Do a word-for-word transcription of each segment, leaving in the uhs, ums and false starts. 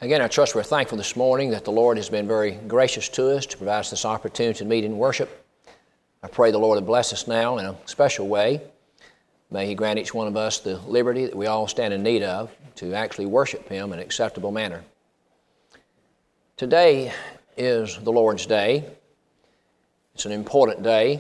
Again, I trust we're thankful this morning that the Lord has been very gracious to us to provide us this opportunity to meet in worship. I pray the Lord will bless us now in a special way. May He grant each one of us the liberty that we all stand in need of to actually worship Him in an acceptable manner. Today is the Lord's Day. It's an important day.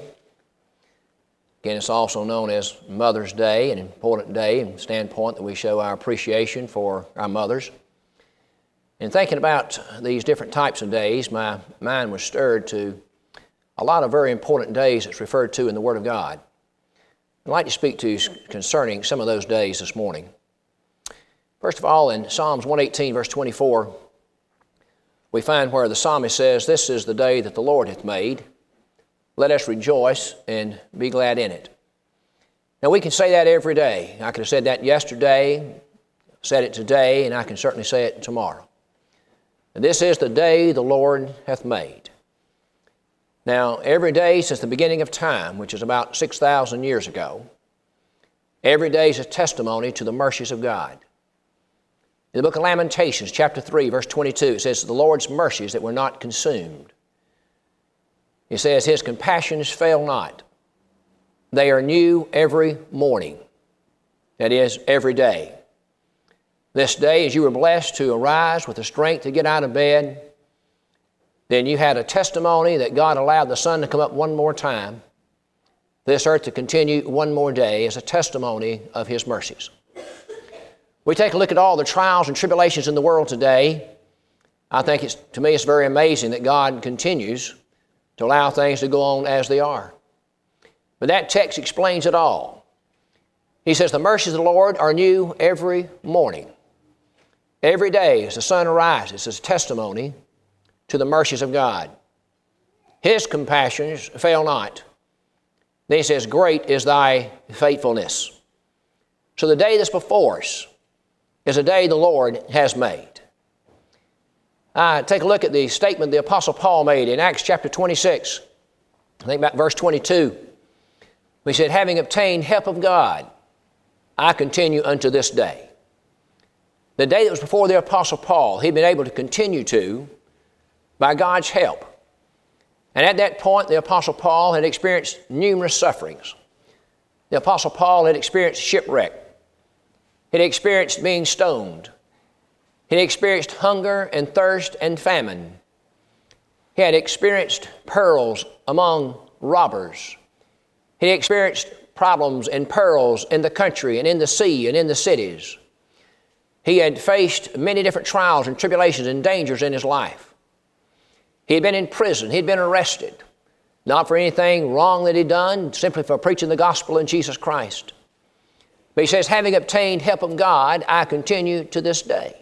Again, it's also known as Mother's Day, an important day from the standpoint that we show our appreciation for our mothers. In thinking about these different types of days, my mind was stirred to a lot of very important days that's referred to in the Word of God. I'd like to speak to you concerning some of those days this morning. First of all, in Psalms one eighteen, verse twenty-four, we find where the psalmist says, "This is the day that the Lord hath made. Let us rejoice and be glad in it." Now, we can say that every day. I could have said that yesterday, said it today, and I can certainly say it tomorrow. And this is the day the Lord hath made. Now, every day since the beginning of time, which is about six thousand years ago, every day is a testimony to the mercies of God. In the book of Lamentations, chapter three, verse twenty-two, it says, "The Lord's mercies that were not consumed." He says, "His compassions fail not. They are new every morning." That is, every day. This day, as you were blessed to arise with the strength to get out of bed, then you had a testimony that God allowed the sun to come up one more time, this earth to continue one more day as a testimony of His mercies. We take a look at all the trials and tribulations in the world today. I think it's, to me, it's very amazing that God continues to allow things to go on as they are. But that text explains it all. He says, "The mercies of the Lord are new every morning." Every day as the sun arises is a testimony to the mercies of God. His compassions fail not. Then he says, "Great is thy faithfulness." So the day that's before us is a day the Lord has made. Uh, take a look at the statement the Apostle Paul made in Acts chapter twenty-six. I think about verse twenty-two. He said, "Having obtained help of God, I continue unto this day." The day that was before the Apostle Paul, he'd been able to continue to by God's help. And at that point, the Apostle Paul had experienced numerous sufferings. The Apostle Paul had experienced shipwreck. He had experienced being stoned. He had experienced hunger and thirst and famine. He had experienced perils among robbers. He had experienced problems and perils in the country and in the sea and in the cities. He had faced many different trials and tribulations and dangers in his life. He had been in prison. He had been arrested, not for anything wrong that he'd done, simply for preaching the gospel in Jesus Christ. But he says, "Having obtained help of God, I continue to this day."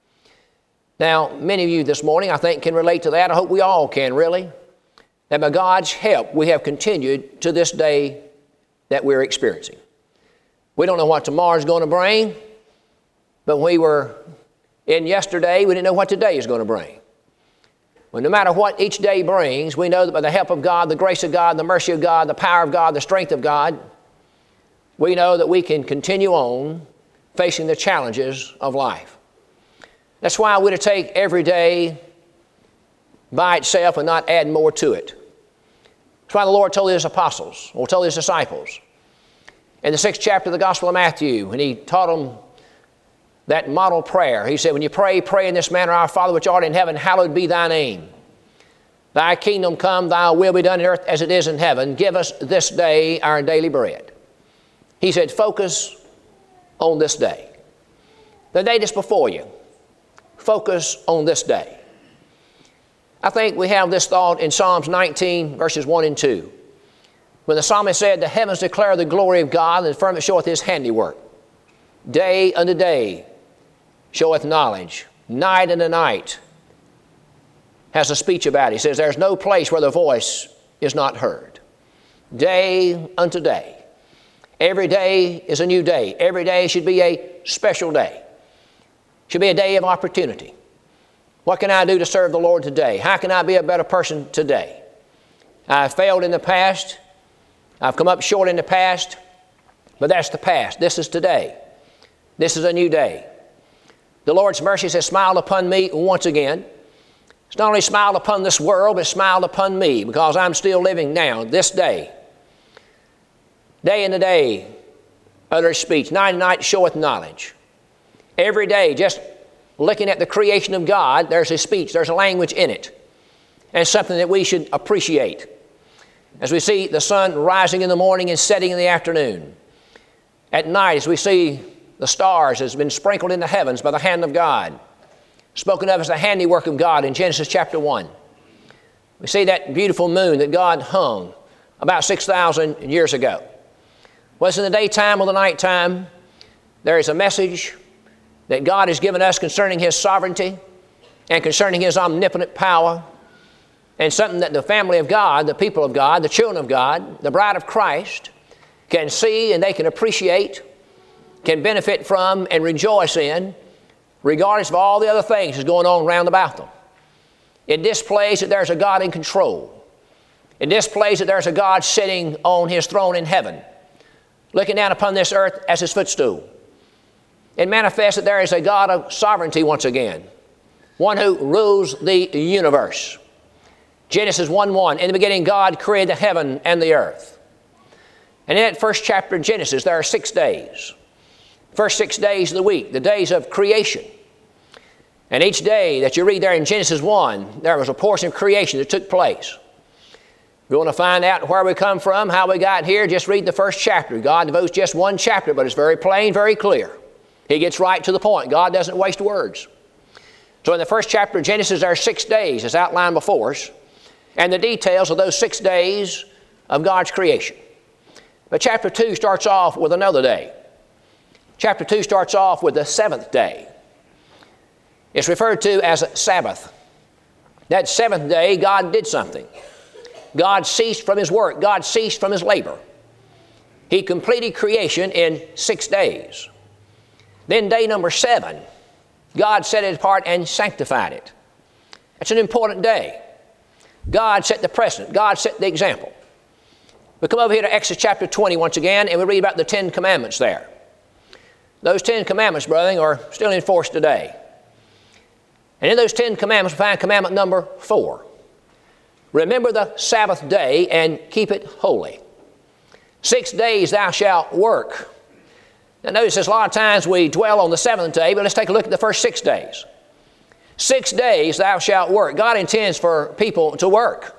Now, many of you this morning, I think, can relate to that. I hope we all can, really. That by God's help, we have continued to this day that we're experiencing. We don't know what tomorrow's going to bring, but when we were in yesterday, we didn't know what today is going to bring. Well, no matter what each day brings, we know that by the help of God, the grace of God, the mercy of God, the power of God, the strength of God, we know that we can continue on facing the challenges of life. That's why we're to take every day by itself and not add more to it. That's why the Lord told His apostles, or told His disciples, in the sixth chapter of the Gospel of Matthew, and He taught them that model prayer. He said, "When you pray, pray in this manner, Our Father which art in heaven, hallowed be thy name. Thy kingdom come, thy will be done on earth as it is in heaven. Give us this day our daily bread." He said, focus on this day. The day that's before you. Focus on this day. I think we have this thought in Psalms nineteen, verses one and two. When the psalmist said, "The heavens declare the glory of God, and the firmament showeth His handiwork. Day unto day showeth knowledge. Night unto night has a speech about it." He says, "There's no place where the voice is not heard." Day unto day. Every day is a new day. Every day should be a special day. Should be a day of opportunity. What can I do to serve the Lord today? How can I be a better person today? I've failed in the past. I've come up short in the past. But that's the past. This is today. This is a new day. The Lord's mercies has smiled upon me once again. It's not only smiled upon this world, but smiled upon me because I'm still living now, this day. Day in the day, uttereth speech. Night and night showeth knowledge. Every day, just looking at the creation of God, there's a speech, there's a language in it. And something that we should appreciate. As we see the sun rising in the morning and setting in the afternoon. At night, as we see the stars has been sprinkled in the heavens by the hand of God, spoken of as the handiwork of God in Genesis chapter one. We see that beautiful moon that God hung about six thousand years ago. Whether in the daytime or the nighttime, there is a message that God has given us concerning His sovereignty and concerning His omnipotent power, and something that the family of God, the people of God, the children of God, the bride of Christ can see and they can appreciate, can benefit from and rejoice in, regardless of all the other things that's going on round about them. It displays that there's a God in control. It displays that there's a God sitting on His throne in heaven, looking down upon this earth as His footstool. It manifests that there is a God of sovereignty once again, one who rules the universe. Genesis one one, in the beginning God created the heaven and the earth. And in that first chapter of Genesis, there are six days. First six days of the week, the days of creation. And each day that you read there in Genesis one, there was a portion of creation that took place. If you want to find out where we come from, how we got here, just read the first chapter. God devotes just one chapter, but it's very plain, very clear. He gets right to the point. God doesn't waste words. So in the first chapter of Genesis, there are six days as outlined before us, and the details of those six days of God's creation. But chapter two starts off with another day. Chapter two starts off with the seventh day. It's referred to as a Sabbath. That seventh day, God did something. God ceased from His work. God ceased from His labor. He completed creation in six days. Then day number seven, God set it apart and sanctified it. It's an important day. God set the precedent. God set the example. We come over here to Exodus chapter twenty once again, and we read about the Ten Commandments there. Those Ten Commandments, brethren, are still in force today. And in those Ten Commandments, we find commandment number four. Remember the Sabbath day and keep it holy. Six days thou shalt work. Now notice this, a lot of times we dwell on the seventh day, but let's take a look at the first six days. Six days thou shalt work. God intends for people to work.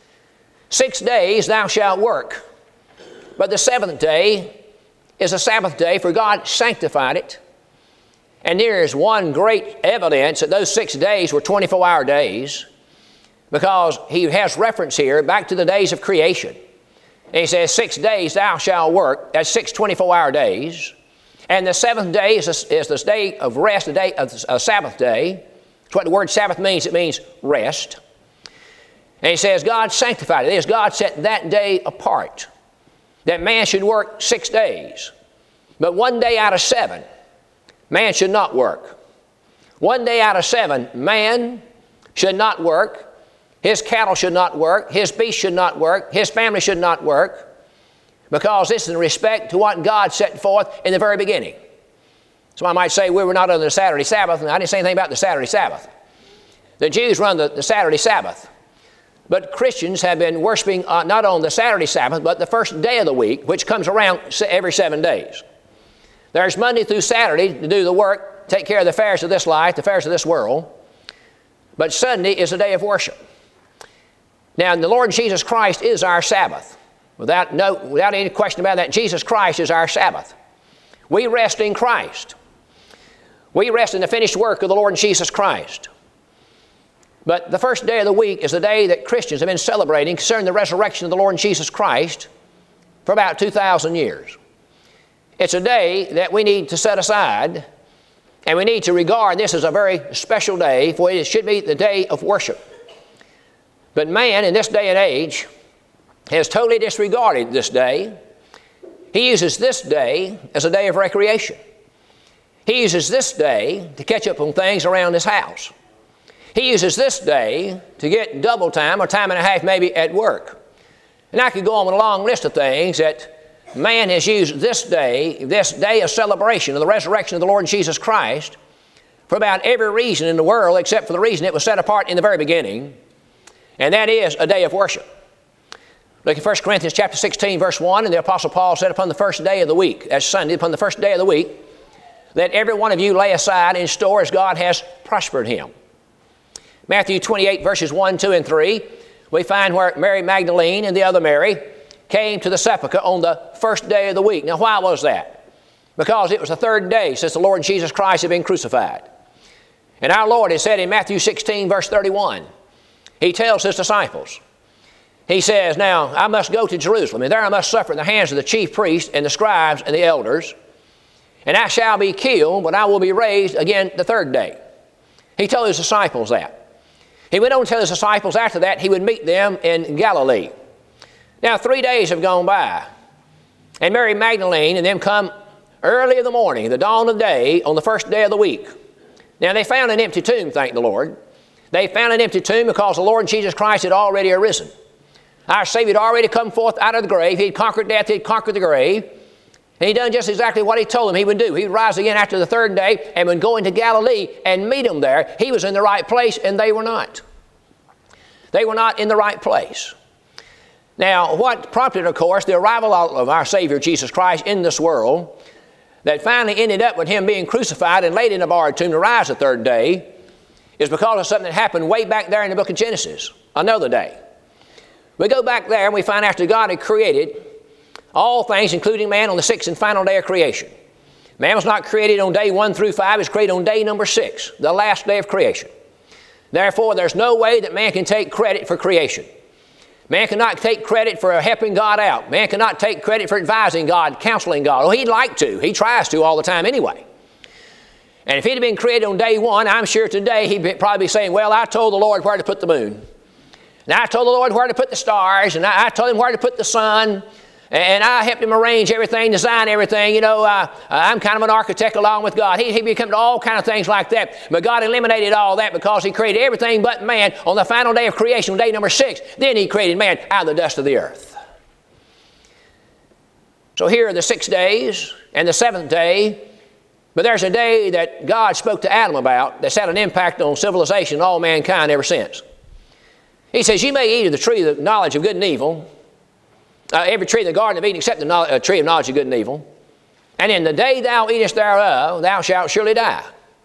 Six days thou shalt work. But the seventh day is a Sabbath day, for God sanctified it. And there is one great evidence that those six days were twenty-four hour days, because He has reference here back to the days of creation. And He says, six days thou shalt work. That's six twenty-four hour days. And the seventh day is, a, is the day of rest, the day of a Sabbath day. That's what the word Sabbath means. It means rest. And He says God sanctified it. It is God set that day apart, that man should work six days. But one day out of seven, man should not work. One day out of seven, man should not work. His cattle should not work. His beasts should not work. His family should not work. Because this is in respect to what God set forth in the very beginning. Somebody might say, we were not under the Saturday Sabbath, and I didn't say anything about the Saturday Sabbath. The Jews run the, the Saturday Sabbath. But Christians have been worshiping uh, not on the Saturday Sabbath, but the first day of the week, which comes around every seven days. There's Monday through Saturday to do the work, take care of the affairs of this life, the affairs of this world. But Sunday is a day of worship. Now, the Lord Jesus Christ is our Sabbath. Without, no, without any question about that, Jesus Christ is our Sabbath. We rest in Christ. We rest in the finished work of the Lord Jesus Christ. But the first day of the week is the day that Christians have been celebrating concerning the resurrection of the Lord Jesus Christ for about two thousand years. It's a day that we need to set aside, and we need to regard this as a very special day, for it should be the day of worship. But man in this day and age has totally disregarded this day. He uses this day as a day of recreation. He uses this day to catch up on things around his house. He uses this day to get double time or time and a half maybe at work. And I could go on with a long list of things that man has used this day, this day of celebration of the resurrection of the Lord Jesus Christ, for about every reason in the world except for the reason it was set apart in the very beginning, and that is a day of worship. Look at First Corinthians chapter sixteen, verse one, and the Apostle Paul said, upon the first day of the week, that's Sunday, upon the first day of the week, let every one of you lay aside in store as God has prospered him. Matthew twenty-eight, verses one, two, and three, we find where Mary Magdalene and the other Mary came to the sepulchre on the first day of the week. Now, why was that? Because it was the third day since the Lord Jesus Christ had been crucified. And our Lord has said in Matthew sixteen, verse thirty-one, He tells His disciples, He says, now, I must go to Jerusalem, and there I must suffer in the hands of the chief priests and the scribes and the elders, and I shall be killed, but I will be raised again the third day. He told His disciples that. He went on to tell His disciples after that He would meet them in Galilee. Now, three days have gone by, and Mary Magdalene and them come early in the morning, the dawn of day, on the first day of the week. Now, they found an empty tomb, thank the Lord. They found an empty tomb because the Lord Jesus Christ had already arisen. Our Savior had already come forth out of the grave. He had conquered death. He had conquered the grave. And He done just exactly what He told them He would do. He would rise again after the third day and would go into Galilee and meet them there. He was in the right place, and they were not. They were not in the right place. Now, what prompted, of course, the arrival of our Savior Jesus Christ in this world that finally ended up with Him being crucified and laid in a borrowed tomb to rise the third day is because of something that happened way back there in the book of Genesis, another day. We go back there and we find after God had created all things, including man, on the sixth and final day of creation. Man was not created on day one through five. He was created on day number six, the last day of creation. Therefore, there's no way that man can take credit for creation. Man cannot take credit for helping God out. Man cannot take credit for advising God, counseling God. Well, he'd like to. He tries to all the time anyway. And if he'd have been created on day one, I'm sure today he'd probably be saying, well, I told the Lord where to put the moon. And I told the Lord where to put the stars. And I, I told Him where to put the sun. And I helped Him arrange everything, design everything. You know, uh, I'm kind of an architect along with God. He, he became all kind of things like that. But God eliminated all that because He created everything but man on the final day of creation, day number six. Then He created man out of the dust of the earth. So here are the six days and the seventh day. But there's a day that God spoke to Adam about that's had an impact on civilization and all mankind ever since. He says, you may eat of the tree of the knowledge of good and evil, Uh, every tree in the garden of Eden except the no- uh, tree of knowledge of good and evil. And in the day thou eatest thereof, thou shalt surely die.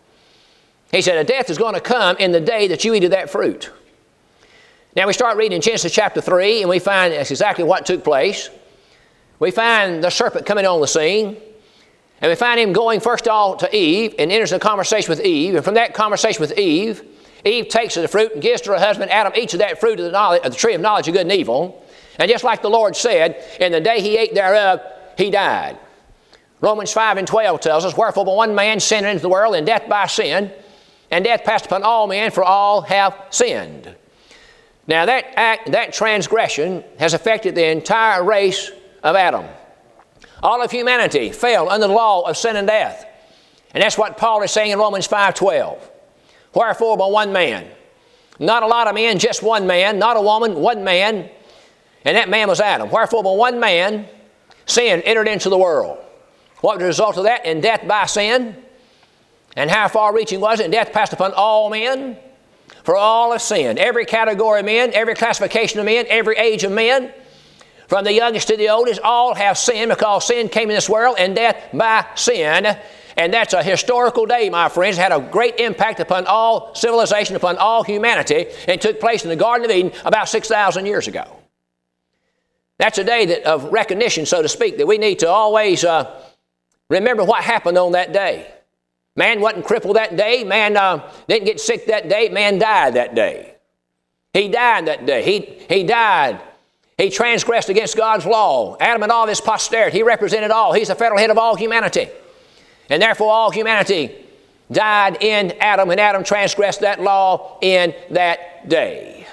He said, a death is going to come in the day that you eat of that fruit. Now we start reading in Genesis chapter three, and we find that's exactly what took place. We find the serpent coming on the scene, and we find him going first of all to Eve, and enters a conversation with Eve. And from that conversation with Eve, Eve takes of the fruit and gives to her husband Adam each of that fruit of the, knowledge, of the tree of knowledge of good and evil. And just like the Lord said, in the day he ate thereof, he died. Romans five and twelve tells us, wherefore by one man sin into the world, and death by sin, and death passed upon all men, for all have sinned. Now that act, that transgression has affected the entire race of Adam. All of humanity fell under the law of sin and death. And that's what Paul is saying in Romans five twelve. Wherefore by one man. Not a lot of men, just one man. Not a woman, one man. And that man was Adam. Wherefore by one man sin entered into the world. What was the result of that? In death by sin. And how far-reaching was it? And death passed upon all men. For all have sinned. Every category of men, every classification of men, every age of men, from the youngest to the oldest, all have sinned because sin came in this world and death by sin. And that's a historical day, my friends. It had a great impact upon all civilization, upon all humanity. And it took place in the Garden of Eden about six thousand years ago. That's a day that, of recognition, so to speak, that we need to always uh, remember what happened on that day. Man wasn't crippled that day. Man uh, didn't get sick that day. Man died that day. He died that day. He, he died. He transgressed against God's law. Adam and all of his posterity, he represented all. He's the federal head of all humanity. And therefore all humanity died in Adam, and Adam transgressed that law in that day.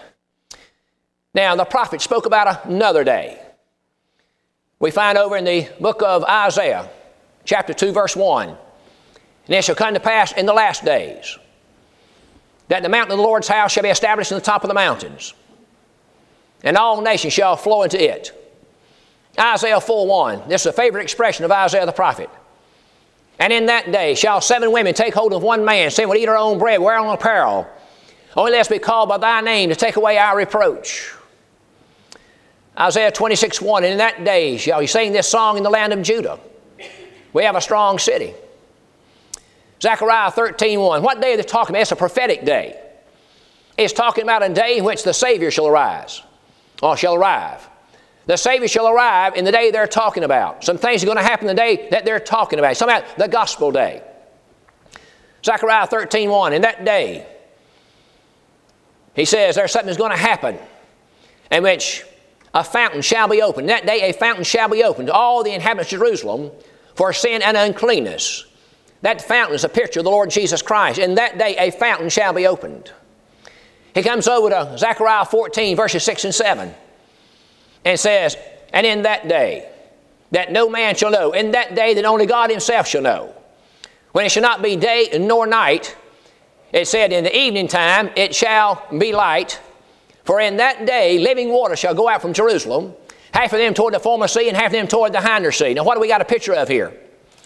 Now, the prophet spoke about another day. We find over in the book of Isaiah, chapter two, verse one. And it shall come to pass in the last days that the mountain of the Lord's house shall be established in the top of the mountains, and all nations shall flow into it. Isaiah four one. This is a favorite expression of Isaiah the prophet. And in that day shall seven women take hold of one man, saying, we'll eat our own bread, wear our own apparel, only lest we be called by thy name to take away our reproach. Isaiah twenty-six one, and in that day shall you sing this song in the land of Judah. We have a strong city. Zechariah thirteen one, what day are they talking about? It's a prophetic day. It's talking about a day in which the Savior shall arise, or shall arrive. The Savior shall arrive in the day they're talking about. Some things are going to happen the day that they're talking about. Some about the gospel day. Zechariah thirteen one, in that day, he says there's something that's going to happen in which a fountain shall be opened. In that day a fountain shall be opened to all the inhabitants of Jerusalem for sin and uncleanness. That fountain is a picture of the Lord Jesus Christ. In that day a fountain shall be opened. He comes over to Zechariah fourteen, verses six and seven, and says, and in that day that no man shall know, in that day that only God himself shall know, when it shall not be day nor night, it said, in the evening time it shall be light, for in that day living water shall go out from Jerusalem, half of them toward the former sea and half of them toward the hinder sea. Now what do we got a picture of here?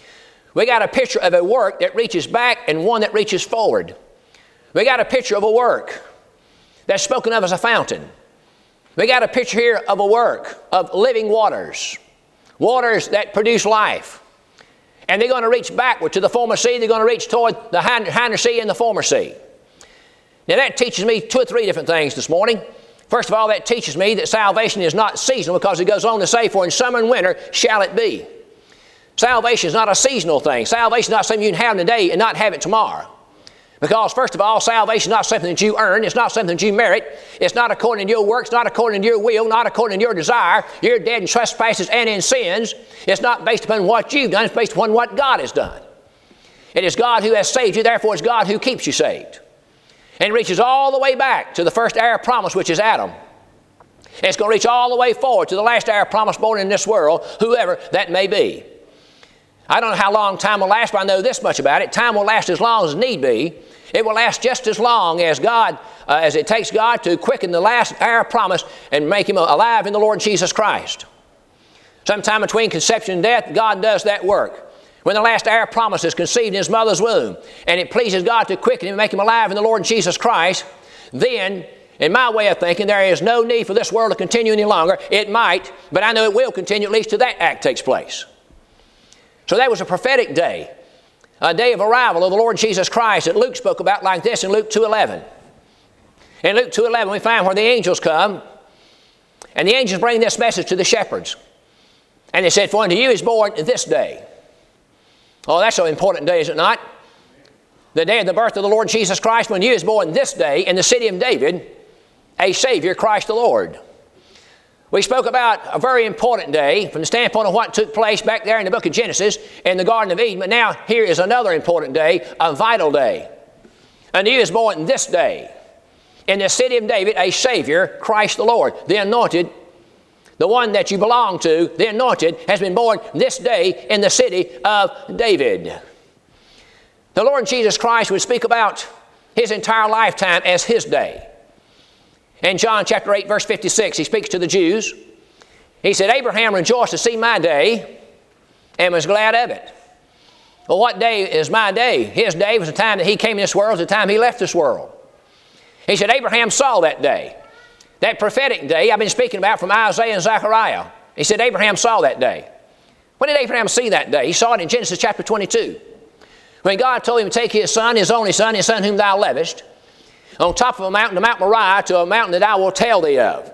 We got a picture of a work that reaches back and one that reaches forward. We got a picture of a work that's spoken of as a fountain. We got a picture here of a work of living waters, waters that produce life. And they're going to reach backward to the former sea. They're going to reach toward the hinder sea and the former sea. Now that teaches me two or three different things this morning. First of all, that teaches me that salvation is not seasonal, because it goes on to say, for in summer and winter shall it be. Salvation is not a seasonal thing. Salvation is not something you can have today and not have it tomorrow. Because first of all, salvation is not something that you earn. It's not something that you merit. It's not according to your works, not according to your will, not according to your desire. You're dead in trespasses and in sins. It's not based upon what you've done. It's based upon what God has done. It is God who has saved you. Therefore, it's God who keeps you saved. And it reaches all the way back to the first heir of promise, which is Adam. And it's going to reach all the way forward to the last heir of promise born in this world, whoever that may be. I don't know how long time will last, but I know this much about it. Time will last as long as need be. It will last just as long as God, uh, as it takes God to quicken the last heir of promise and make him alive in the Lord Jesus Christ. Sometime between conception and death, God does that work. When the last heir of promise is conceived in his mother's womb, and it pleases God to quicken him and make him alive in the Lord Jesus Christ, then, in my way of thinking, there is no need for this world to continue any longer. It might, but I know it will continue at least till that act takes place. So that was a prophetic day, a day of arrival of the Lord Jesus Christ that Luke spoke about like this in Luke two eleven. In Luke two eleven we find where the angels come, and the angels bring this message to the shepherds. And they said, for unto you is born this day. Oh, that's an important day, is it not? The day of the birth of the Lord Jesus Christ, when you is born this day in the city of David, a Savior, Christ the Lord. We spoke about a very important day from the standpoint of what took place back there in the book of Genesis in the Garden of Eden. But now here is another important day, a vital day. And you is born this day in the city of David, a Savior, Christ the Lord, the anointed. The one that you belong to, the anointed, has been born this day in the city of David. The Lord Jesus Christ would speak about his entire lifetime as his day. In John chapter eight, verse fifty-six, he speaks to the Jews. He said, Abraham rejoiced to see my day and was glad of it. Well, what day is my day? His day was the time that he came in this world, the time he left this world. He said, Abraham saw that day. That prophetic day I've been speaking about from Isaiah and Zechariah. He said Abraham saw that day. When did Abraham see that day? He saw it in Genesis chapter twenty-two. When God told him to take his son, his only son, his son whom thou lovest, on top of a mountain, to Mount Moriah, to a mountain that I will tell thee of.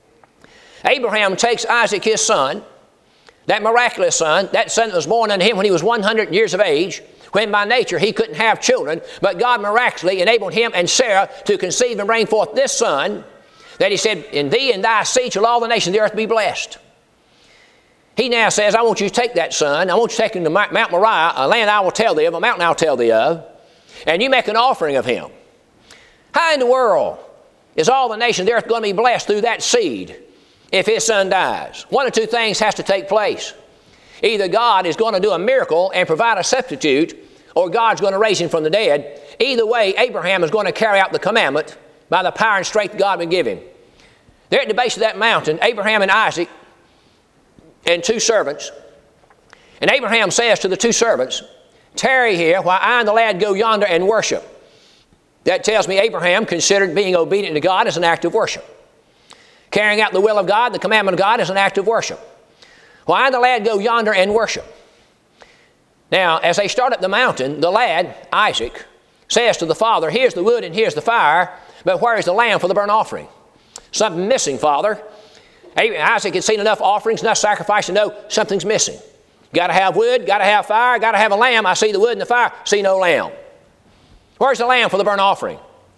Abraham takes Isaac his son, that miraculous son, that son that was born unto him when he was one hundred years of age, when by nature he couldn't have children, but God miraculously enabled him and Sarah to conceive and bring forth this son, that he said, in thee and thy seed shall all the nations of the earth be blessed. He now says, I want you to take that son, I want you to take him to Mount Moriah, a land I will tell thee of, a mountain I will tell thee of, and you make an offering of him. How in the world is all the nations of the earth going to be blessed through that seed if his son dies? One or two things has to take place. Either God is going to do a miracle and provide a substitute, or God's going to raise him from the dead. Either way, Abraham is going to carry out the commandment by the power and strength God would give him. There at the base of that mountain, Abraham and Isaac and two servants. And Abraham says to the two servants, tarry here while I and the lad go yonder and worship. That tells me Abraham considered being obedient to God as an act of worship. Carrying out the will of God, the commandment of God, is an act of worship. While I and the lad go yonder and worship. Now, as they start up the mountain, the lad, Isaac, says to the father, here's the wood and here's the fire, but where is the lamb for the burnt offering? Something missing, Father. Isaac had seen enough offerings, enough sacrifice to know something's missing. Got to have wood, got to have fire, got to have a lamb. I see the wood and the fire, see no lamb. Where's the lamb for the burnt offering?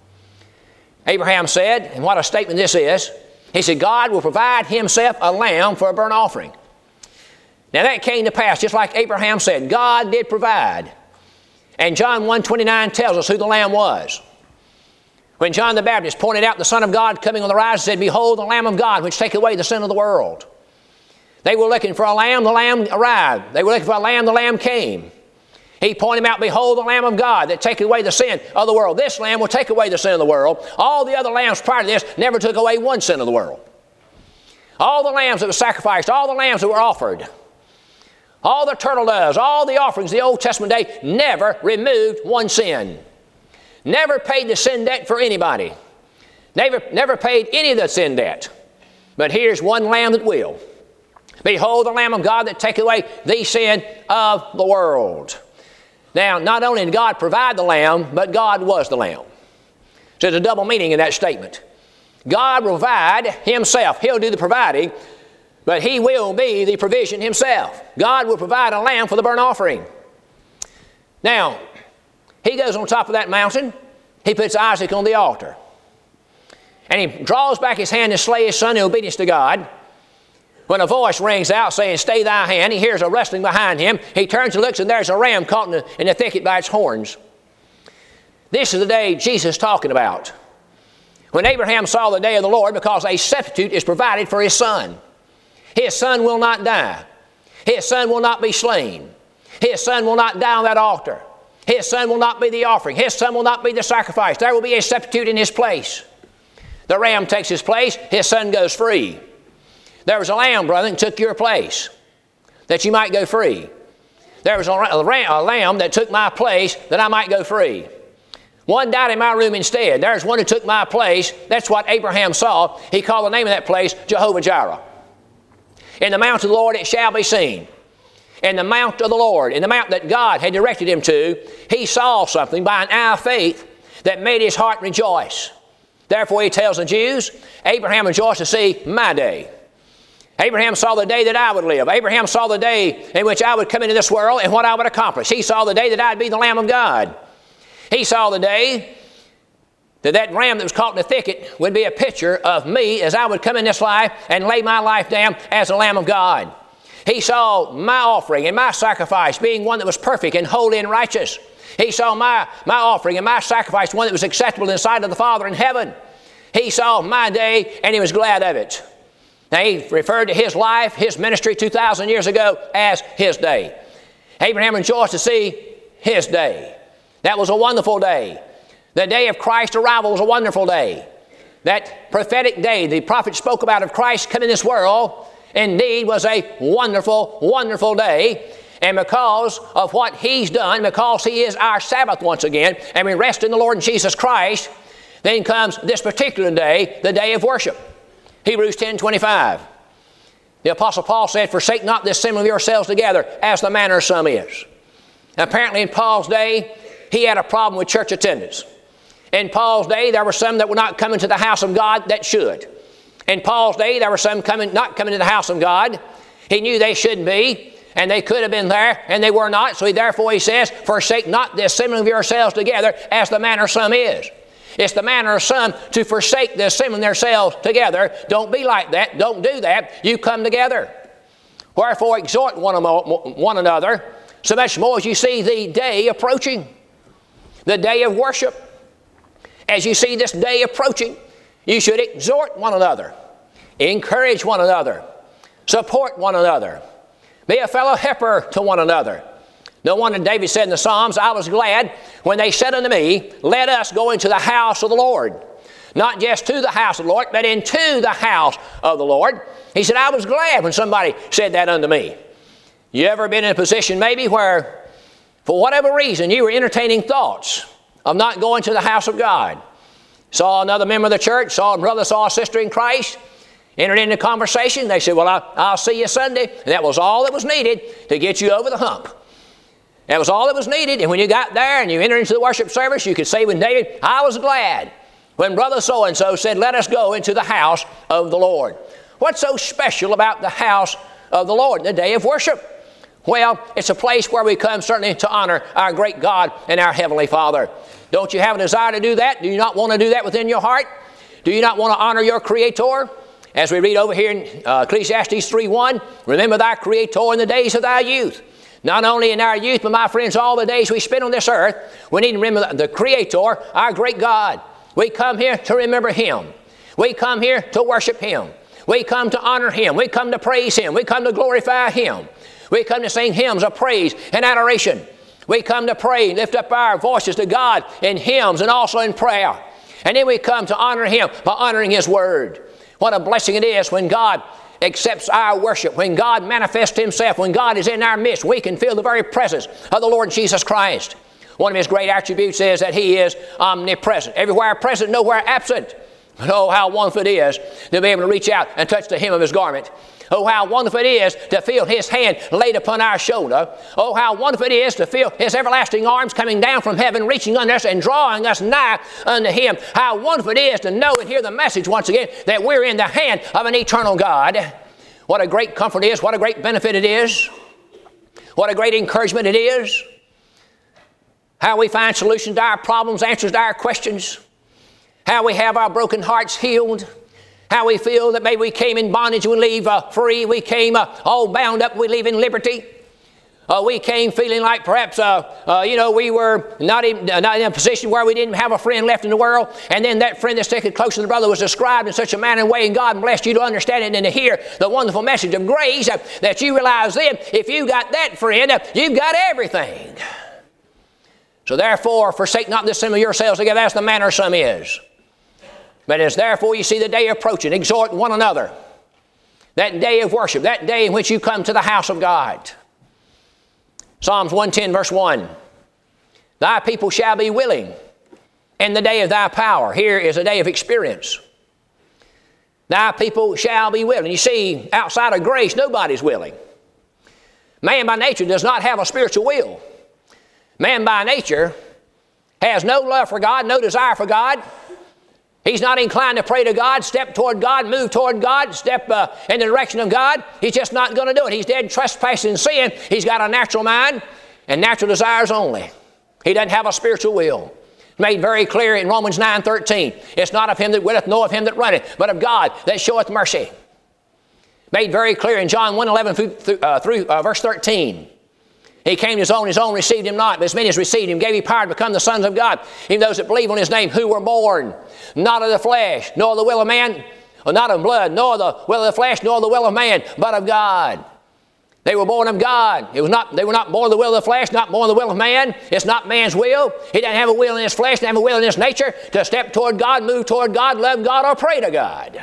Abraham said, and what a statement this is, he said, God will provide himself a lamb for a burnt offering. Now that came to pass, just like Abraham said, God did provide. And John one twenty-nine tells us who the lamb was. When John the Baptist pointed out the Son of God coming on the rise, said, behold the Lamb of God which taketh away the sin of the world. They were looking for a lamb, the lamb arrived. They were looking for a lamb, the lamb came. He pointed out, behold the Lamb of God that taketh away the sin of the world. This lamb will take away the sin of the world. All the other lambs prior to this never took away one sin of the world. All the lambs that were sacrificed, all the lambs that were offered, all the turtle doves, all the offerings of the Old Testament day never removed one sin. Never paid the sin debt for anybody. Never, never paid any of the sin debt. But here's one lamb that will. Behold the Lamb of God that taketh away the sin of the world. Now, not only did God provide the lamb, but God was the lamb. So there's a double meaning in that statement. God will provide himself. He'll do the providing, but he will be the provision himself. God will provide a lamb for the burnt offering. Now, he goes on top of that mountain. He puts Isaac on the altar. And he draws back his hand to slay his son in obedience to God. When a voice rings out saying, stay thy hand, he hears a rustling behind him. He turns and looks, and there's a ram caught in the, in the thicket by its horns. This is the day Jesus is talking about. When Abraham saw the day of the Lord, because a substitute is provided for his son. His son will not die. His son will not be slain. His son will not die on that altar. His son will not be the offering. His son will not be the sacrifice. There will be a substitute in his place. The ram takes his place. His son goes free. There was a lamb, brother, that took your place, that you might go free. There was a, a, a lamb that took my place, that I might go free. One died in my room instead. There's one who took my place. That's what Abraham saw. He called the name of that place Jehovah-Jireh. In the mount of the Lord it shall be seen. In the mount of the Lord, in the mount that God had directed him to, he saw something by an eye of faith that made his heart rejoice. Therefore he tells the Jews, Abraham rejoiced to see my day. Abraham saw the day that I would live. Abraham saw the day in which I would come into this world and what I would accomplish. He saw the day that I'd be the Lamb of God. He saw the day that that ram that was caught in the thicket would be a picture of me as I would come in this life and lay my life down as the Lamb of God. He saw my offering and my sacrifice being one that was perfect and holy and righteous. He saw my, my offering and my sacrifice one that was acceptable in the sight of the Father in heaven. He saw my day and he was glad of it. Now, he referred to his life, his ministry two thousand years ago as his day. Abraham rejoiced to see his day. That was a wonderful day. The day of Christ's arrival was a wonderful day. That prophetic day the prophet spoke about of Christ coming in this world indeed was a wonderful, wonderful day. And because of what he's done, because he is our Sabbath once again, and we rest in the Lord Jesus Christ, then comes this particular day, the day of worship. Hebrews ten twenty-five. The Apostle Paul said, forsake not this assembling of yourselves together, as the manner of some is. Apparently in Paul's day, he had a problem with church attendance. In Paul's day, there were some that were not coming to the house of God that should. In Paul's day, there were some coming, not coming to the house of God. He knew they shouldn't be, and they could have been there, and they were not. So he, therefore he says, forsake not the assembling of yourselves together, as the manner of some is. It's the manner of some to forsake the assembling themselves together. Don't be like that. Don't do that. You come together. Wherefore exhort one, one another, so much more as you see the day approaching. The day of worship. As you see this day approaching, you should exhort one another. Encourage one another. Support one another. Be a fellow helper to one another. No wonder David said in the Psalms, I was glad when they said unto me, let us go into the house of the Lord. Not just to the house of the Lord, but into the house of the Lord. He said, I was glad when somebody said that unto me. You ever been in a position maybe where for whatever reason, you were entertaining thoughts of not going to the house of God. Saw another member of the church, saw a brother, saw a sister in Christ, entered into conversation. They said, well, I'll, I'll see you Sunday. And that was all that was needed to get you over the hump. That was all that was needed. And when you got there and you entered into the worship service, you could say with David, I was glad when brother so-and-so said, let us go into the house of the Lord. What's so special about the house of the Lord in the day of worship? Well, it's a place where we come certainly to honor our great God and our Heavenly Father. Don't you have a desire to do that? Do you not want to do that within your heart? Do you not want to honor your Creator? As we read over here in uh, Ecclesiastes three one, remember thy Creator in the days of thy youth. Not only in our youth, but my friends, all the days we spend on this earth, we need to remember the Creator, our great God. We come here to remember Him. We come here to worship Him. We come to honor Him. We come to praise Him. We come to glorify Him. We come to sing hymns of praise and adoration. We come to pray and lift up our voices to God in hymns and also in prayer. And then we come to honor Him by honoring His Word. What a blessing it is when God accepts our worship, when God manifests Himself, when God is in our midst. We can feel the very presence of the Lord Jesus Christ. One of His great attributes is that He is omnipresent. Everywhere present, nowhere absent. But oh, how wonderful it is to be able to reach out and touch the hem of His garment. Oh, how wonderful it is to feel His hand laid upon our shoulder. Oh, how wonderful it is to feel His everlasting arms coming down from heaven, reaching under us and drawing us nigh unto Him. How wonderful it is to know and hear the message once again that we're in the hand of an eternal God. What a great comfort it is. What a great benefit it is. What a great encouragement it is. How we find solutions to our problems, answers to our questions. How we have our broken hearts healed. How we feel that maybe we came in bondage, we leave uh, free. We came uh, all bound up, we leave in liberty. Uh, we came feeling like perhaps, uh, uh, you know, we were not in, uh, not in a position where we didn't have a friend left in the world. And then that friend that's taken close to the brother was described in such a manner and way, and God blessed you to understand it and to hear the wonderful message of grace uh, that you realize then, if you got that friend, uh, you've got everything. So therefore, forsake not the assembly of yourselves together, as the manner some is. But as therefore you see the day approaching, exhort one another. That day of worship, that day in which you come to the house of God. Psalms one ten verse one. Thy people shall be willing in the day of thy power. Here is a day of experience. Thy people shall be willing. You see, outside of grace, nobody's willing. Man by nature does not have a spiritual will. Man by nature has no love for God, no desire for God. He's not inclined to pray to God, step toward God, move toward God, step uh, in the direction of God. He's just not going to do it. He's dead trespassing in sin. He's got a natural mind and natural desires only. He doesn't have a spiritual will. It's made very clear in Romans nine thirteen. It's not of him that willeth, nor of him that runneth, but of God that showeth mercy. Made very clear in John one eleven through, uh, through uh, verse thirteen. He came to his own, his own received him not, but as many as received him gave he power to become the sons of God, even those that believe on his name, who were born not of the flesh, nor of the will of man, or not of blood, nor the will of the flesh, nor the will of man, but of God. They were born of God. It was not, they were not born of the will of the flesh, not born of the will of man. It's not man's will. He doesn't have a will in his flesh, doesn't have a will in his nature to step toward God, move toward God, love God, or pray to God.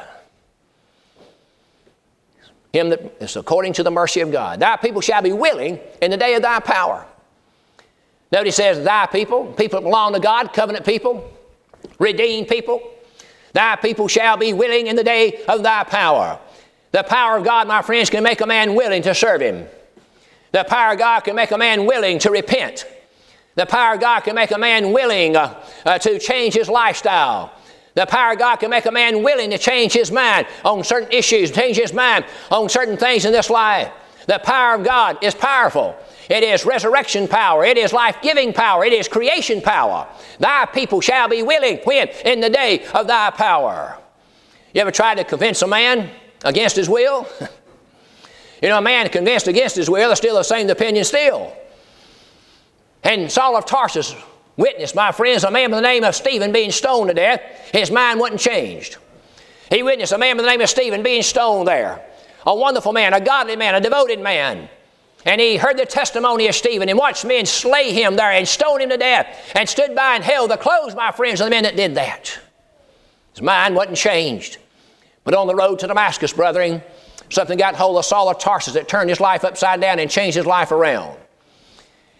Him that is according to the mercy of God. Thy people shall be willing in the day of thy power. Note he says, thy people, people that belong to God, covenant people, redeemed people. Thy people shall be willing in the day of thy power. The power of God, my friends, can make a man willing to serve Him. The power of God can make a man willing to repent. The power of God can make a man willing uh, uh, to change his lifestyle. The power of God can make a man willing to change his mind on certain issues, change his mind on certain things in this life. The power of God is powerful. It is resurrection power. It is life-giving power. It is creation power. Thy people shall be willing when? In the day of thy power. You ever tried to convince a man against his will? You know, a man convinced against his will is still the same opinion still. And Saul of Tarsus witnessed, my friends, a man by the name of Stephen being stoned to death. His mind wasn't changed. He witnessed a man by the name of Stephen being stoned there. A wonderful man, a godly man, a devoted man. And he heard the testimony of Stephen and watched men slay him there and stone him to death and stood by and held the clothes, my friends, of the men that did that. His mind wasn't changed. But on the road to Damascus, brethren, something got hold of Saul of Tarsus that turned his life upside down and changed his life around.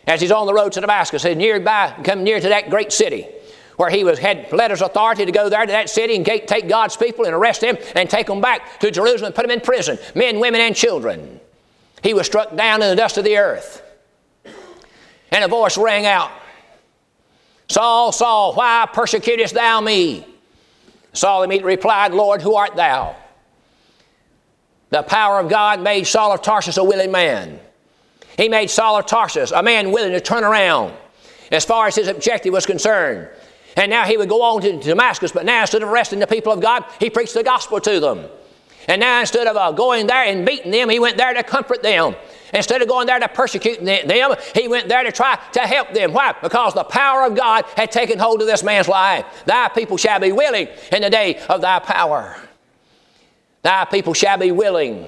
as he's on the road to Damascus, he's nearby, come near to that great city, where he was had letters of authority to go there to that city and take God's people and arrest them and take them back to Jerusalem and put them in prison, men, women, and children. He was struck down in the dust of the earth. And a voice rang out, Saul, Saul, why persecutest thou me? Saul immediately replied, Lord, who art thou? The power of God made Saul of Tarsus a willing man. He made Saul of Tarsus a man willing to turn around as far as his objective was concerned. And now he would go on to Damascus, but now instead of arresting the people of God, he preached the gospel to them. And now instead of uh, going there and beating them, he went there to comfort them. Instead of going there to persecute them, he went there to try to help them. Why? Because the power of God had taken hold of this man's life. Thy people shall be willing in the day of thy power. Thy people shall be willing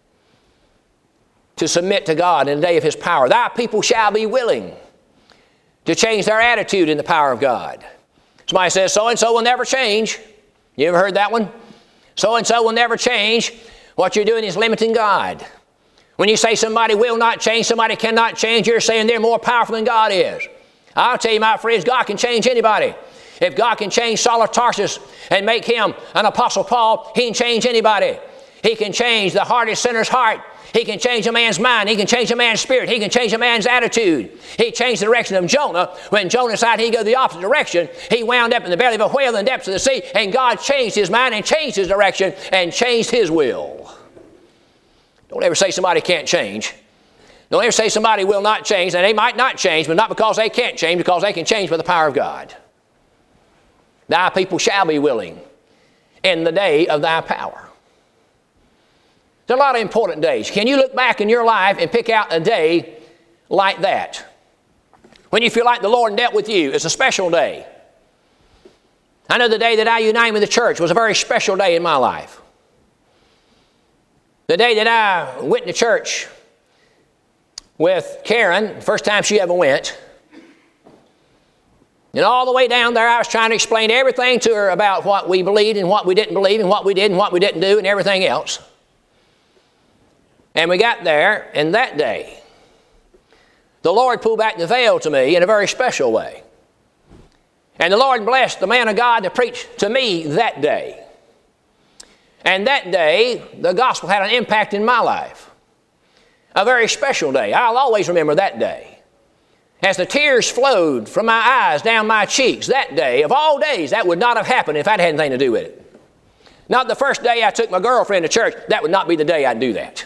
to submit to God in the day of his power. Thy people shall be willing to change their attitude in the power of God. Somebody says, so-and-so will never change. You ever heard that one? So-and-so will never change. What you're doing is limiting God. When you say somebody will not change, somebody cannot change, you're saying they're more powerful than God is. I'll tell you, my friends, God can change anybody. If God can change Saul of Tarsus and make him an Apostle Paul, he can change anybody. He can change the hardest sinner's heart. He can change a man's mind. He can change a man's spirit. He can change a man's attitude. He changed the direction of Jonah. When Jonah decided he'd go the opposite direction, he wound up in the belly of a whale in the depths of the sea, and God changed his mind and changed his direction and changed his will. Don't ever say somebody can't change. Don't ever say somebody will not change, and they might not change, but not because they can't change, because they can change by the power of God. Thy people shall be willing in the day of thy power. There's a lot of important days. Can you look back in your life and pick out a day like that? When you feel like the Lord dealt with you, it's a special day. I know the day that I united with the church was a very special day in my life. The day that I went to church with Karen, the first time she ever went, and all the way down there I was trying to explain everything to her about what we believed and what we didn't believe and what we did and what we didn't do and everything else. And we got there, and that day, the Lord pulled back the veil to me in a very special way. And the Lord blessed the man of God to preach to me that day. And that day, the gospel had an impact in my life. A very special day. I'll always remember that day. As the tears flowed from my eyes down my cheeks that day, of all days, that would not have happened if I'd had anything to do with it. Not the first day I took my girlfriend to church. That would not be the day I'd do that.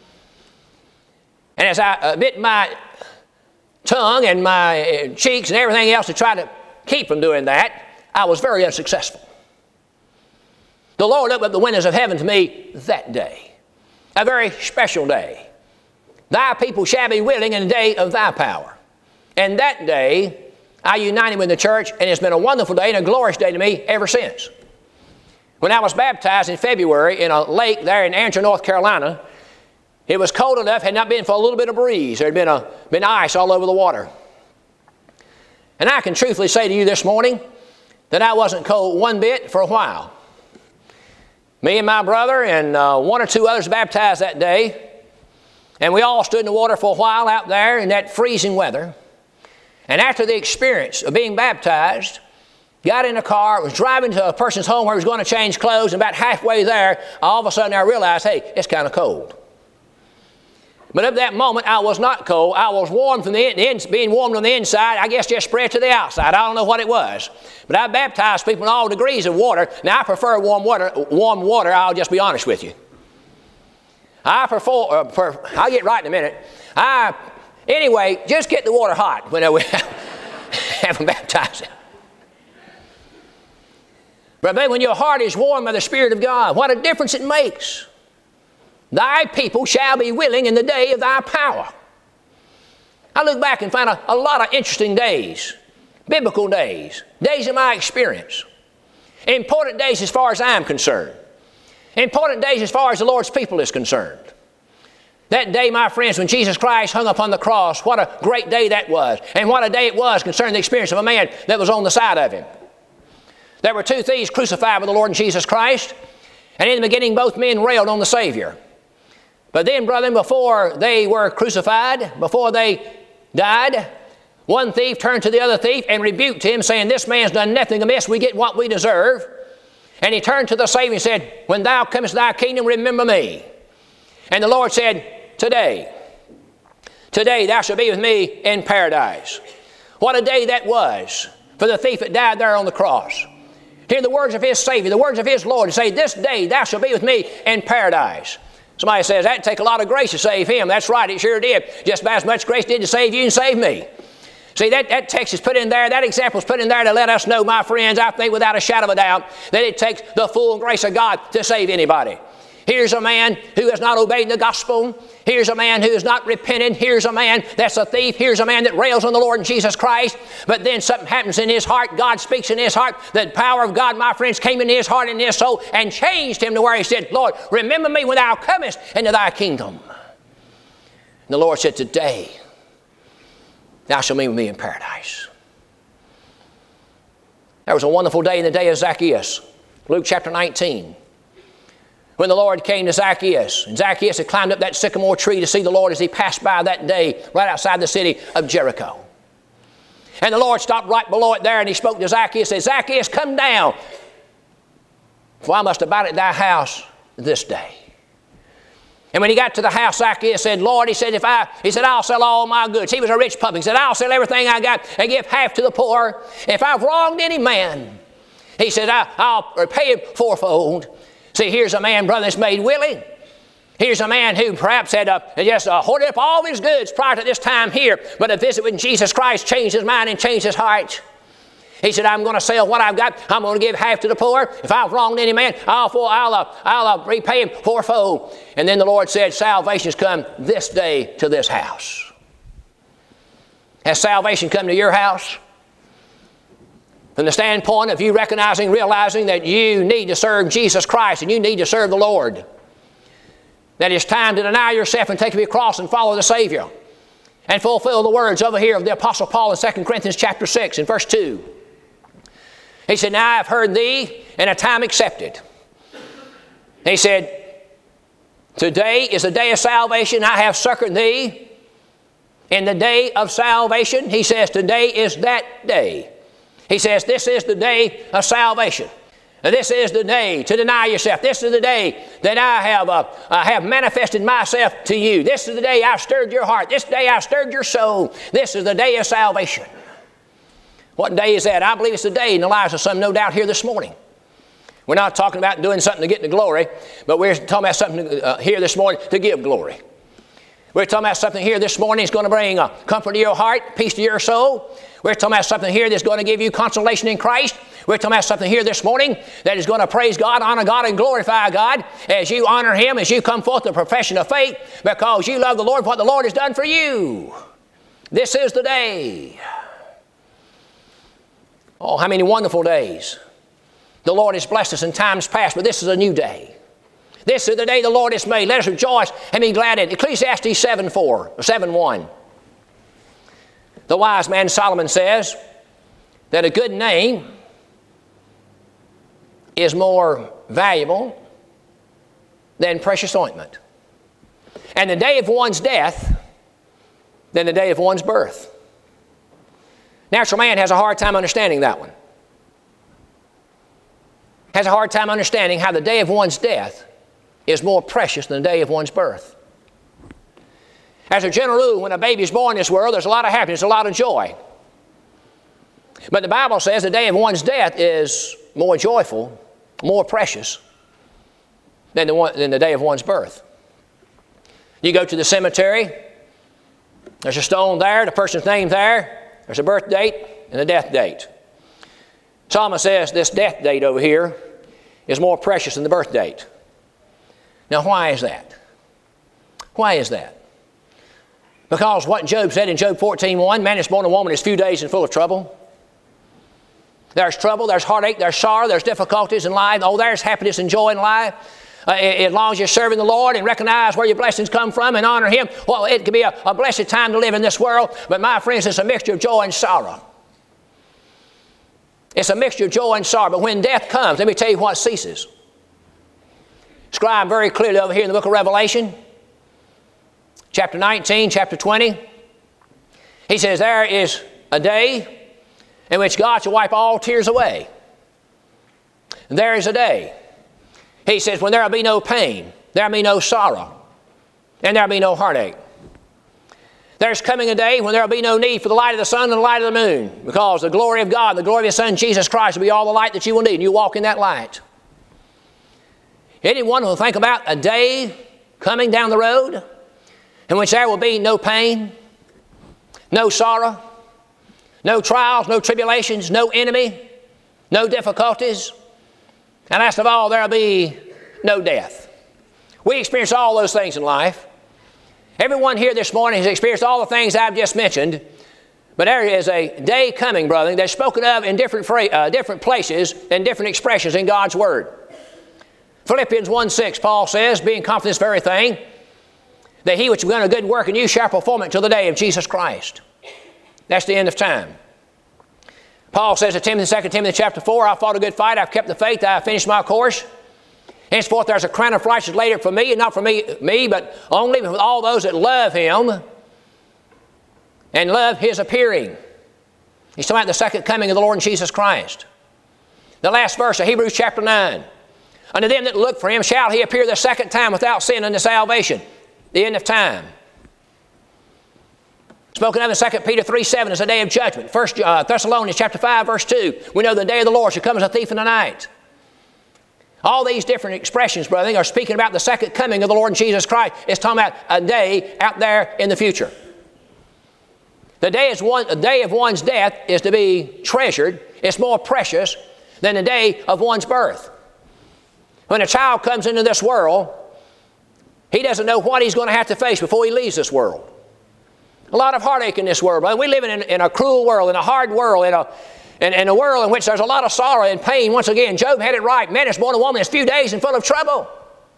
And as I uh, bit my tongue and my uh, cheeks and everything else to try to keep from doing that, I was very unsuccessful. The Lord opened up the windows of heaven to me that day. A very special day. Thy people shall be willing in the day of thy power. And that day, I united with the church, and it's been a wonderful day and a glorious day to me ever since. When I was baptized in February in a lake there in Antrim, North Carolina, it was cold enough, had not been for a little bit of breeze. There had been, a, been ice all over the water. And I can truthfully say to you this morning that I wasn't cold one bit for a while. Me and my brother and uh, one or two others baptized that day. And we all stood in the water for a while out there in that freezing weather. And after the experience of being baptized, got in a car, was driving to a person's home where he was going to change clothes, and about halfway there, all of a sudden I realized, hey, it's kind of cold. But at that moment, I was not cold. I was warm from the, in, being warmed on the inside. I guess just spread to the outside. I don't know what it was. But I baptized people in all degrees of water. Now, I prefer warm water. Warm water, I'll just be honest with you. I prefer, uh, per, I'll get right in a minute. I, anyway, just get the water hot when we have them baptized. But when your heart is warmed by the Spirit of God, what a difference it makes. Thy people shall be willing in the day of thy power. I look back and find a, a lot of interesting days, biblical days, days of my experience, important days as far as I'm concerned, important days as far as the Lord's people is concerned. That day, my friends, when Jesus Christ hung upon the cross, what a great day that was, and what a day it was concerning the experience of a man that was on the side of him. There were two thieves crucified with the Lord Jesus Christ, and in the beginning both men railed on the Savior. But then, brethren, before they were crucified, before they died, One thief turned to the other thief and rebuked him, saying, this man's done nothing amiss. We get what we deserve. And he turned to the Savior and said, when thou comest to thy kingdom, remember me. And the Lord said, today, today thou shalt be with me in paradise. What a day that was for the thief that died there on the cross. Hear the words of his Savior, the words of his Lord, and say, this day thou shalt be with me in paradise. Somebody says, that'd take a lot of grace to save him. That's right, it sure did. Just about as much grace did to save you and save me. See, that, that text is put in there, that example is put in there to let us know, my friends, I think without a shadow of a doubt, that it takes the full grace of God to save anybody. Here's a man who has not obeyed the gospel. Here's a man who has not repented. Here's a man that's a thief. Here's a man that rails on the Lord Jesus Christ. But then something happens in his heart. God speaks in his heart. The power of God, my friends, came into his heart and his soul and changed him to where he said, Lord, remember me when thou comest into thy kingdom. And the Lord said, today thou shalt be with me in paradise. There was a wonderful day in the day of Zacchaeus. Luke chapter nineteen. When the Lord came to Zacchaeus, and Zacchaeus had climbed up that sycamore tree to see the Lord as he passed by that day right outside the city of Jericho. And the Lord stopped right below it there and he spoke to Zacchaeus and said, Zacchaeus, come down, for I must abide at thy house this day. And when he got to the house, Zacchaeus said, Lord, he said, if I, he said, I'll sell all my goods. He was a rich publican. He said, I'll sell everything I got and give half to the poor. If I've wronged any man, he said, I, I'll repay him fourfold. See, here's a man, brother, that's made willing. Here's a man who perhaps had uh, just uh, hoarded up all his goods prior to this time here, but a visit with Jesus Christ changed his mind and changed his heart. He said, I'm going to sell what I've got. I'm going to give half to the poor. If I've wronged any man, I'll, I'll, uh, I'll uh, repay him fourfold. And then the Lord said, salvation's come this day to this house. Has salvation come to your house? From the standpoint of you recognizing, realizing that you need to serve Jesus Christ and you need to serve the Lord. That it's time to deny yourself and take up your cross and follow the Savior. And fulfill the words over here of the Apostle Paul in Second Corinthians chapter six and verse two. He said, now I have heard thee in a time accepted. He said, today is the day of salvation. I have succored thee in the day of salvation. He says, today is that day. He says, this is the day of salvation. And this is the day to deny yourself. This is the day that I have, uh, uh, have manifested myself to you. This is the day I've stirred your heart. This day I've stirred your soul. This is the day of salvation. What day is that? I believe it's the day in the lives of some, no doubt, here this morning. We're not talking about doing something to get the glory, but we're talking about something uh, here this morning to give glory. We're talking about something here this morning that's going to bring uh, comfort to your heart, peace to your soul. We're talking about something here that's going to give you consolation in Christ. We're talking about something here this morning that is going to praise God, honor God, and glorify God as you honor Him, as you come forth to the profession of faith because you love the Lord for what the Lord has done for you. This is the day. Oh, how many wonderful days. The Lord has blessed us in times past, but this is a new day. This is the day the Lord has made. Let us rejoice and be glad in it. Ecclesiastes seven four, or seven one. The wise man Solomon says that a good name is more valuable than precious ointment. And the day of one's death than the day of one's birth. Natural man has a hard time understanding that one. Has a hard time understanding how the day of one's death is more precious than the day of one's birth. As a general rule, when a baby is born in this world, there's a lot of happiness, a lot of joy. But the Bible says the day of one's death is more joyful, more precious than the, one, than the day of one's birth. You go to the cemetery, there's a stone there, the person's name there, there's a birth date and a death date. Solomon says this death date over here is more precious than the birth date. Now why is that? Why is that? Because what Job said in Job fourteen one, man is born a woman is few days and full of trouble. There's trouble, there's heartache, there's sorrow, there's difficulties in life. Oh, there's happiness and joy in life. Uh, as long as you're serving the Lord and recognize where your blessings come from and honor Him, well, it can be a, a blessed time to live in this world. But my friends, it's a mixture of joy and sorrow. It's a mixture of joy and sorrow. But when death comes, let me tell you what ceases. Described very clearly over here in the book of Revelation, chapter nineteen, chapter twenty. He says, there is a day in which God shall wipe all tears away. There is a day, he says, when there will be no pain, there will be no sorrow, and there will be no heartache. There's coming a day when there will be no need for the light of the sun and the light of the moon, because the glory of God and the glory of His Son, Jesus Christ, will be all the light that you will need, and you walk in that light. Anyone who will think about a day coming down the road in which there will be no pain, no sorrow, no trials, no tribulations, no enemy, no difficulties, and last of all, there will be no death. We experience all those things in life. Everyone here this morning has experienced all the things I've just mentioned, but there is a day coming, brother, that's spoken of in different, phra- uh, different places and different expressions in God's Word. Philippians one six, Paul says, being confident of this very thing, that he which begun a good work in you shall perform it till the day of Jesus Christ. That's the end of time. Paul says to Timothy, Second Timothy chapter four, I've fought a good fight, I've kept the faith, I've finished my course. Henceforth there's a crown of righteousness laid up for me, and not for me, me, but only with all those that love Him and love His appearing. He's talking about the second coming of the Lord Jesus Christ. The last verse of Hebrews chapter nine. Unto them that look for Him shall He appear the second time without sin unto salvation. The end of time. Spoken of in Second Peter three seven is a day of judgment. First uh, Thessalonians chapter five verse two. We know the day of the Lord shall come as a thief in the night. All these different expressions, brother, are speaking about the second coming of the Lord Jesus Christ. It's talking about a day out there in the future. The day, is one, the day of one's death is to be treasured. It's more precious than the day of one's birth. When a child comes into this world, he doesn't know what he's going to have to face before he leaves this world. A lot of heartache in this world, brother. We live in, in a cruel world, in a hard world, in a, in, in a world in which there's a lot of sorrow and pain. Once again, Job had it right. Man is born a woman in a few days and full of trouble.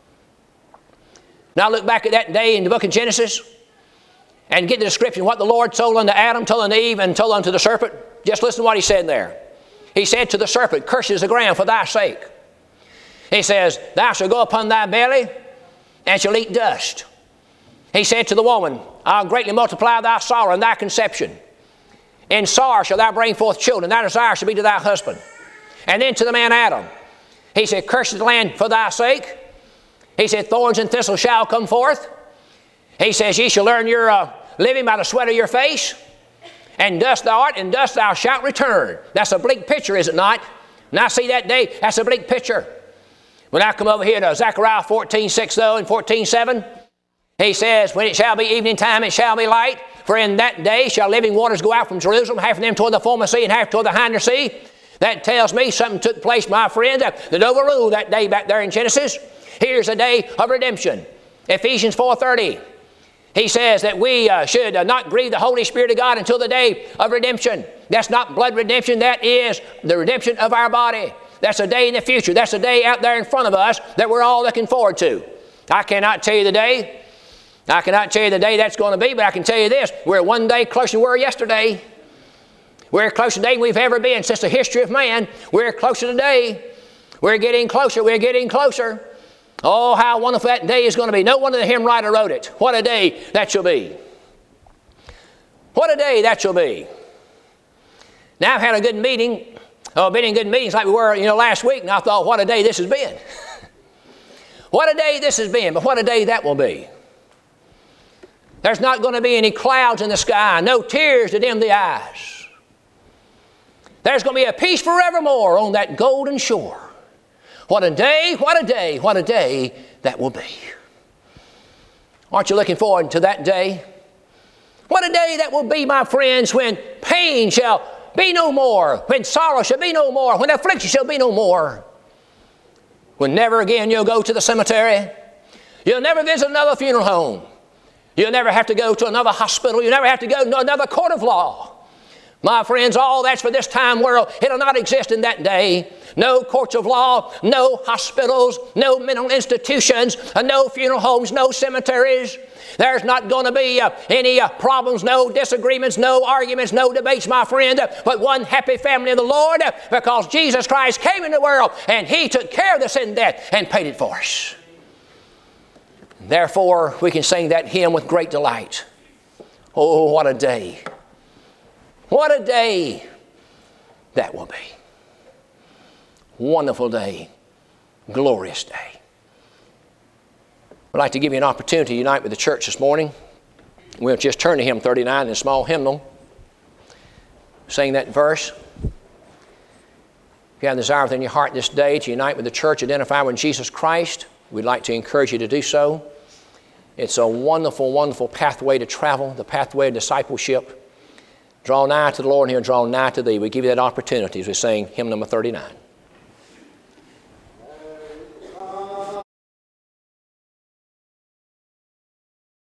Now look back at that day in the book of Genesis and get the description of what the Lord told unto Adam, told unto Eve, and told unto the serpent. Just listen to what He said there. He said to the serpent, curses the ground for thy sake. He says, thou shalt go upon thy belly and shalt eat dust. He said to the woman, I'll greatly multiply thy sorrow and thy conception. In sorrow shalt thou bring forth children. Thy desire shall be to thy husband. And then to the man Adam, he said, curse the land for thy sake. He said, thorns and thistles shall come forth. He says, ye shall earn your uh, living by the sweat of your face. And dust thou art, and dust thou shalt return. That's a bleak picture, is it not? When I see that day, that's a bleak picture. When I come over here to Zechariah fourteen six, though, and fourteen seven, he says, when it shall be evening time, it shall be light. For in that day shall living waters go out from Jerusalem, half of them toward the former sea and half toward the hinder sea. That tells me something took place, my friend, that overruled that day back there in Genesis. Here's a day of redemption. Ephesians four thirty. He says that we uh, should uh, not grieve the Holy Spirit of God until the day of redemption. That's not blood redemption. That is the redemption of our body. That's a day in the future. That's a day out there in front of us that we're all looking forward to. I cannot tell you the day. I cannot tell you the day that's going to be, but I can tell you this. We're one day closer than we were yesterday. We're closer today than we've ever been since the history of man. We're closer today. We're getting closer. We're getting closer. Oh, how wonderful that day is going to be. No wonder the hymn writer wrote it. What a day that shall be. What a day that shall be. Now, I've had a good meeting. Oh, been in good meetings like we were, you know, last week, and I thought, what a day this has been. What a day this has been, but what a day that will be. There's not going to be any clouds in the sky, no tears to dim the eyes. There's going to be a peace forevermore on that golden shore. What a day, what a day, what a day that will be. Aren't you looking forward to that day? What a day that will be, my friends, when pain shall be no more, when sorrow shall be no more, when affliction shall be no more. When never again you'll go to the cemetery. You'll never visit another funeral home. You'll never have to go to another hospital. You'll never have to go to another court of law. My friends, all that's for this time world. It'll not exist in that day. No courts of law, no hospitals, no mental institutions, uh, no funeral homes, no cemeteries. There's not going to be uh, any uh, problems, no disagreements, no arguments, no debates, my friend, uh, but one happy family of the Lord uh, because Jesus Christ came into the world and He took care of the sin and death and paid it for us. Therefore, we can sing that hymn with great delight. Oh, what a day. What a day that will be. Wonderful day. Glorious day. I'd like to give you an opportunity to unite with the church this morning. We'll just turn to hymn thirty-nine in a small hymnal. Sing that verse. If you have a desire within your heart this day to unite with the church, identify with Jesus Christ, we'd like to encourage you to do so. It's a wonderful, wonderful pathway to travel, the pathway of discipleship. Draw nigh to the Lord and He'll draw nigh to thee. We give you that opportunity as we sing hymn number thirty-nine.